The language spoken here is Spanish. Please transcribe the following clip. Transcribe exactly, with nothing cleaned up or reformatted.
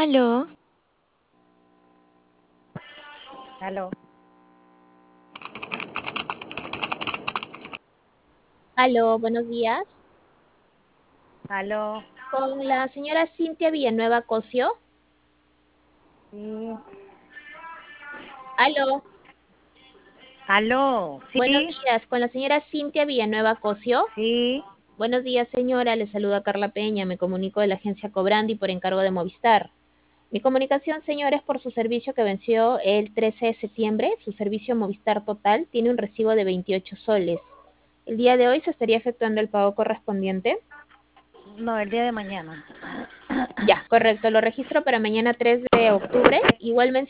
Aló, Aló, Aló, buenos días. aló, Con la señora Cintia Villanueva Cosio. sí, Aló, aló, buenos sí, días. Con la señora Cintia Villanueva Cosio. sí, Buenos días, señora. Le saluda Carla Peña. Me comunico de la agencia Cobrandi por encargo de Movistar. Mi comunicación, señora, es por su servicio que venció el trece de septiembre. Su servicio Movistar Total tiene un recibo de veintiocho soles. El día de hoy se estaría efectuando el pago correspondiente. no, el día de mañana. Ya, correcto. Lo registro para mañana tres de octubre. Igual menciono